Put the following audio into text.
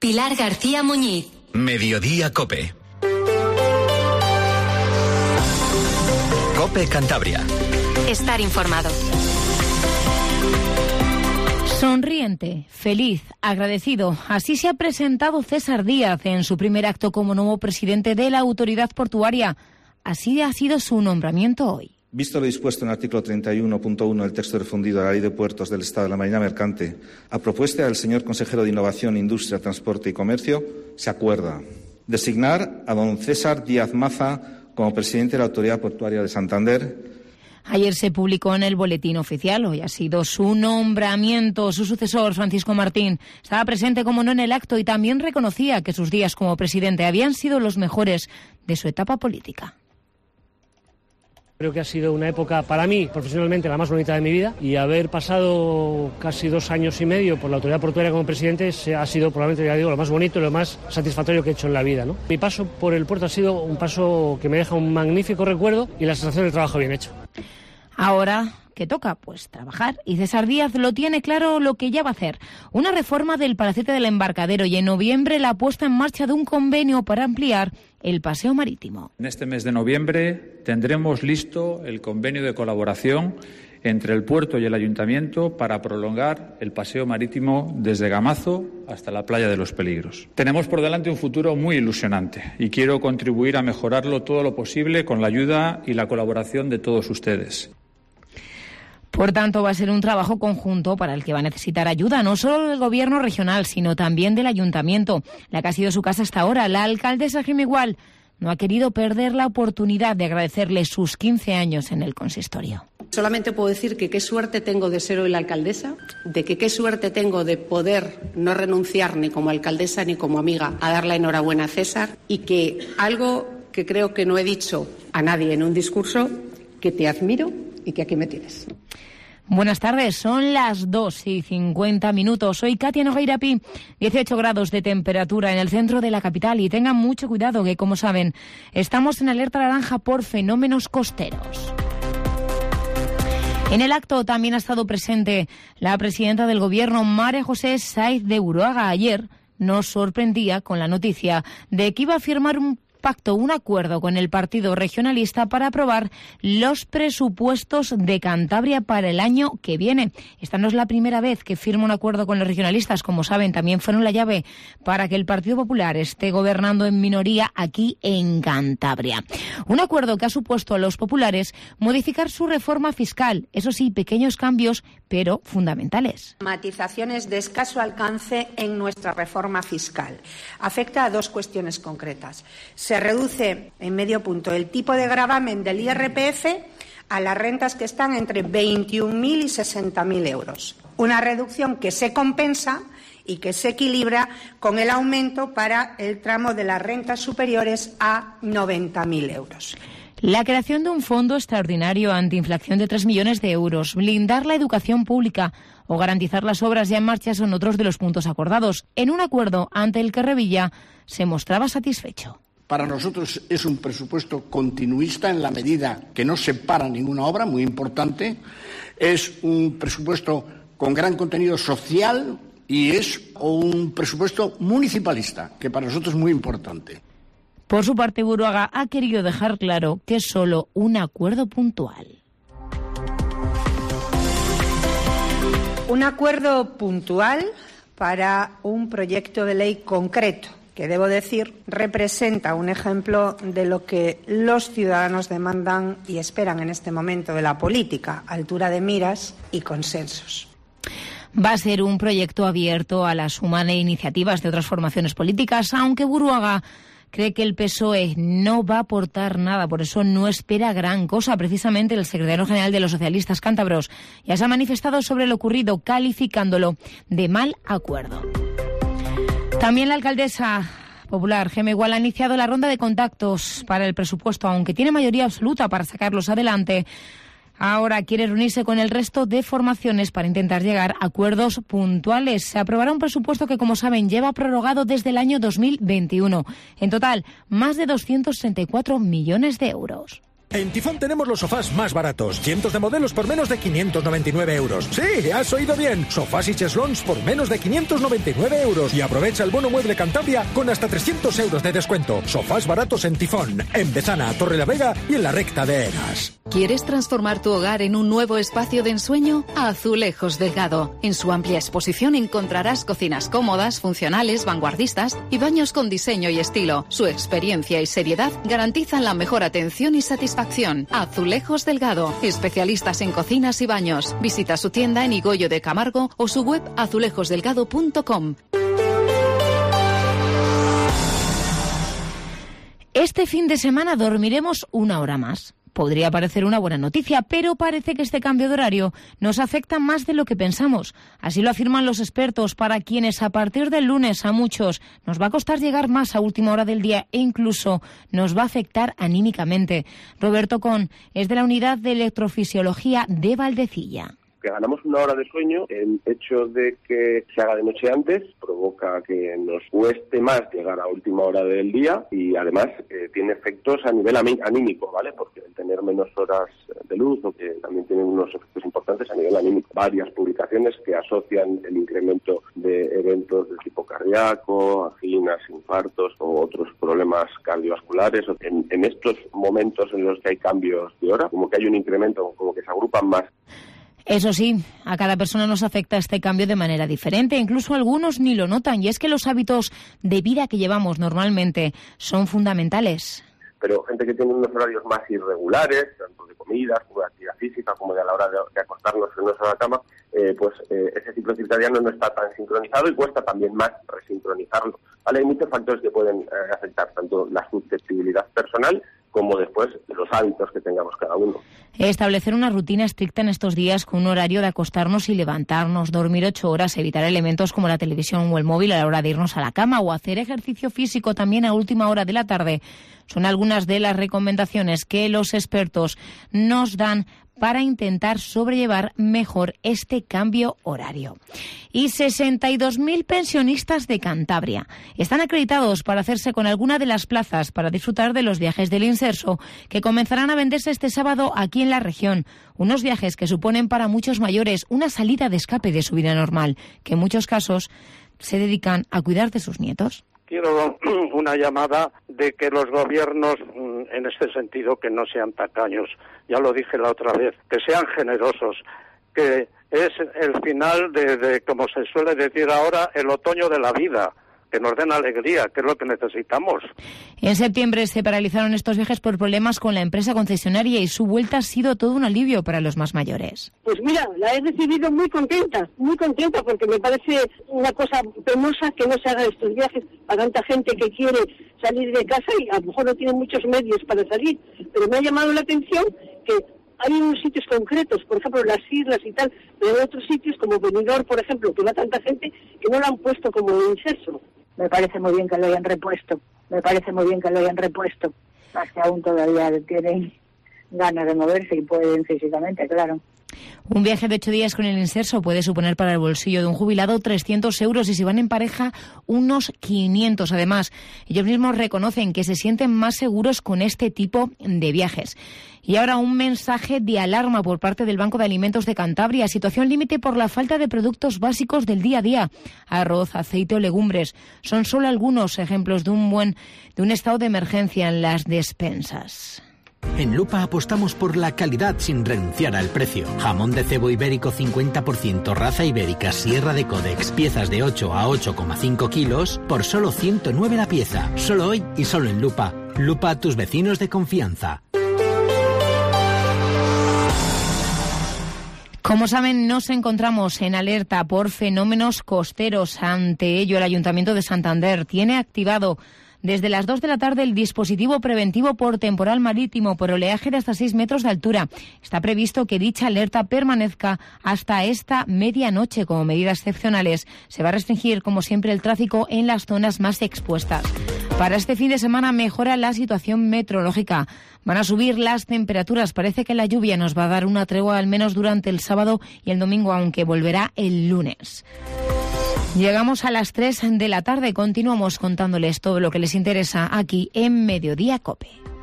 Pilar García Muñiz. Mediodía COPE. COPE Cantabria. Estar informado. Sonriente, feliz, agradecido. Así se ha presentado César Díaz en su primer acto como nuevo presidente de la Autoridad Portuaria. Así ha sido su nombramiento hoy. Visto lo dispuesto en el artículo 31.1 del texto refundido de la Ley de Puertos del Estado de la Marina Mercante, a propuesta del señor consejero de Innovación, Industria, Transporte y Comercio, se acuerda designar a don César Díaz Maza como presidente de la Autoridad Portuaria de Santander. Ayer se publicó en el Boletín Oficial, hoy ha sido su nombramiento. Su sucesor, Francisco Martín, estaba presente como no en el acto y también reconocía que sus días como presidente habían sido los mejores de su etapa política. Creo que ha sido una época, para mí, profesionalmente, la más bonita de mi vida, y haber pasado casi 2 años y medio por la Autoridad Portuaria como presidente ha sido probablemente, ya digo, lo más bonito y lo más satisfactorio que he hecho en la vida, ¿no? Mi paso por el puerto ha sido un paso que me deja un magnífico recuerdo y la sensación del trabajo bien hecho. Ahora, ¿qué toca? Pues trabajar. Y César Díaz lo tiene claro lo que ya va a hacer. Una reforma del palacete del embarcadero y en noviembre la puesta en marcha de un convenio para ampliar el paseo marítimo. En este mes de noviembre tendremos listo el convenio de colaboración entre el puerto y el ayuntamiento para prolongar el paseo marítimo desde Gamazo hasta la playa de Los Peligros. Tenemos por delante un futuro muy ilusionante y quiero contribuir a mejorarlo todo lo posible con la ayuda y la colaboración de todos ustedes. Por tanto, va a ser un trabajo conjunto para el que va a necesitar ayuda, no solo del gobierno regional, sino también del ayuntamiento, la que ha sido su casa hasta ahora. La alcaldesa Jimmy Gual no ha querido perder la oportunidad de agradecerle sus 15 años en el consistorio. Solamente puedo decir que qué suerte tengo de ser hoy la alcaldesa, de que qué suerte tengo de poder no renunciar ni como alcaldesa ni como amiga a dar la enhorabuena a César, y que algo que creo que no he dicho a nadie en un discurso, que te admiro y que aquí me tienes. Buenas tardes, son las 2:50. Soy Katia Nogueira Pi, 18 grados de temperatura en el centro de la capital y tengan mucho cuidado que, como saben, estamos en alerta naranja por fenómenos costeros. En el acto también ha estado presente la presidenta del Gobierno, María José Sáenz de Buruaga. Ayer nos sorprendía con la noticia de que iba a firmar un acuerdo con el Partido Regionalista para aprobar los presupuestos de Cantabria para el año que viene. Esta no es la primera vez que firma un acuerdo con los regionalistas. Como saben, también fueron la llave para que el Partido Popular esté gobernando en minoría aquí en Cantabria. Un acuerdo que ha supuesto a los populares modificar su reforma fiscal. Eso sí, pequeños cambios, pero fundamentales. Matizaciones de escaso alcance en nuestra reforma fiscal. Afecta a 2 cuestiones concretas. Se reduce en medio punto el tipo de gravamen del IRPF a las rentas que están entre 21.000 y 60.000 euros. Una reducción que se compensa y que se equilibra con el aumento para el tramo de las rentas superiores a 90.000 euros. La creación de un fondo extraordinario antiinflación de 3 millones de euros, blindar la educación pública o garantizar las obras ya en marcha son otros de los puntos acordados, en un acuerdo ante el que Revilla se mostraba satisfecho. Para nosotros es un presupuesto continuista en la medida que no se para ninguna obra, muy importante. Es un presupuesto con gran contenido social y es un presupuesto municipalista, que para nosotros es muy importante. Por su parte, Buruaga ha querido dejar claro que es solo un acuerdo puntual. Un acuerdo puntual para un proyecto de ley concreto, que debo decir representa un ejemplo de lo que los ciudadanos demandan y esperan en este momento de la política: altura de miras y consensos. Va a ser un proyecto abierto a la suma de iniciativas de otras formaciones políticas, aunque Buruaga cree que el PSOE no va a aportar nada, por eso no espera gran cosa. Precisamente el secretario general de los socialistas cántabros ya se ha manifestado sobre lo ocurrido, calificándolo de mal acuerdo. También la alcaldesa popular, Jimmy Gual, ha iniciado la ronda de contactos para el presupuesto, aunque tiene mayoría absoluta para sacarlos adelante. Ahora quiere reunirse con el resto de formaciones para intentar llegar a acuerdos puntuales. Se aprobará un presupuesto que, como saben, lleva prorrogado desde el año 2021. En total, más de 264 millones de euros. En Tifón tenemos los sofás más baratos. Cientos de modelos por menos de 599 euros. Sí, has oído bien. Sofás y cheslons por menos de 599 euros. Y aprovecha el bono mueble Cantabria con hasta 300 euros de descuento. Sofás baratos en Tifón, en Bezana, Torrelavega y en la recta de Egas. ¿Quieres transformar tu hogar en un nuevo espacio de ensueño? Azulejos Delgado. En su amplia exposición encontrarás cocinas cómodas, funcionales, vanguardistas y baños con diseño y estilo. Su experiencia y seriedad garantizan la mejor atención y satisfacción. Azulejos Delgado. Especialistas en cocinas y baños. Visita su tienda en Higoyo de Camargo o su web azulejosdelgado.com. Este fin de semana dormiremos 1 hora más. Podría parecer una buena noticia, pero parece que este cambio de horario nos afecta más de lo que pensamos. Así lo afirman los expertos, para quienes a partir del lunes a muchos nos va a costar llegar más a última hora del día e incluso nos va a afectar anímicamente. Roberto Con es de la Unidad de Electrofisiología de Valdecilla. Que ganamos 1 hora de sueño, el hecho de que se haga de noche antes provoca que nos cueste más llegar a última hora del día y además tiene efectos a nivel anímico, ¿vale? Porque el tener menos horas de luz, o que también tiene unos efectos importantes a nivel anímico. Varias publicaciones que asocian el incremento de eventos de tipo cardíaco, anginas, infartos o otros problemas cardiovasculares. En estos momentos en los que hay cambios de hora, como que hay un incremento, como que se agrupan más. Eso sí, a cada persona nos afecta este cambio de manera diferente, incluso algunos ni lo notan, y es que los hábitos de vida que llevamos normalmente son fundamentales. Pero gente que tiene unos horarios más irregulares, tanto de comida, como de actividad física, como de a la hora de acostarnos en nuestra cama, ese ciclo circadiano no está tan sincronizado y cuesta también más resincronizarlo. ¿Vale? Hay muchos factores que pueden afectar tanto la susceptibilidad personal como después los hábitos que tengamos cada uno. Establecer una rutina estricta en estos días con un horario de acostarnos y levantarnos, dormir 8 horas, evitar elementos como la televisión o el móvil a la hora de irnos a la cama o hacer ejercicio físico también a última hora de la tarde son algunas de las recomendaciones que los expertos nos dan para intentar sobrellevar mejor este cambio horario. Y 62.000 pensionistas de Cantabria están acreditados para hacerse con alguna de las plazas para disfrutar de los viajes del Inserso, que comenzarán a venderse este sábado aquí en la región. Unos viajes que suponen para muchos mayores una salida de escape de su vida normal, que en muchos casos se dedican a cuidar de sus nietos. Quiero una llamada de que los gobiernos, en este sentido, que no sean tacaños. Ya lo dije la otra vez, que sean generosos, que es el final de como se suele decir ahora, el otoño de la vida. Que nos den alegría, que es lo que necesitamos. En septiembre se paralizaron estos viajes por problemas con la empresa concesionaria y su vuelta ha sido todo un alivio para los más mayores. Pues mira, la he recibido muy contenta porque me parece una cosa penosa que no se hagan estos viajes a tanta gente que quiere salir de casa y a lo mejor no tiene muchos medios para salir, pero me ha llamado la atención que hay unos sitios concretos, por ejemplo las islas y tal, pero hay otros sitios como Benidorm, por ejemplo, que va tanta gente que no lo han puesto como Inserso. Me parece muy bien que lo hayan repuesto, más que aún todavía tienen ganas de moverse y pueden físicamente, claro. Un viaje de 8 días con el Inserso puede suponer para el bolsillo de un jubilado 300 euros y si van en pareja unos 500. Además, ellos mismos reconocen que se sienten más seguros con este tipo de viajes. Y ahora un mensaje de alarma por parte del Banco de Alimentos de Cantabria. Situación límite por la falta de productos básicos del día a día. Arroz, aceite o legumbres. Son solo algunos ejemplos de un estado de emergencia en las despensas. En Lupa apostamos por la calidad sin renunciar al precio. Jamón de cebo ibérico 50% raza ibérica Sierra de Codex. Piezas de 8 a 8,5 kilos por solo 109 la pieza. Solo hoy y solo en Lupa. Lupa, tus vecinos de confianza. Como saben, nos encontramos en alerta por fenómenos costeros. Ante ello, el Ayuntamiento de Santander tiene activado desde las 2 de la tarde el dispositivo preventivo por temporal marítimo por oleaje de hasta 6 metros de altura. Está previsto que dicha alerta permanezca hasta esta medianoche. Como medidas excepcionales, se va a restringir, como siempre, el tráfico en las zonas más expuestas. Para este fin de semana mejora la situación meteorológica. Van a subir las temperaturas. Parece que la lluvia nos va a dar una tregua al menos durante el sábado y el domingo, aunque volverá el lunes. Llegamos a las 3 de la tarde. Continuamos contándoles todo lo que les interesa aquí en Mediodía COPE.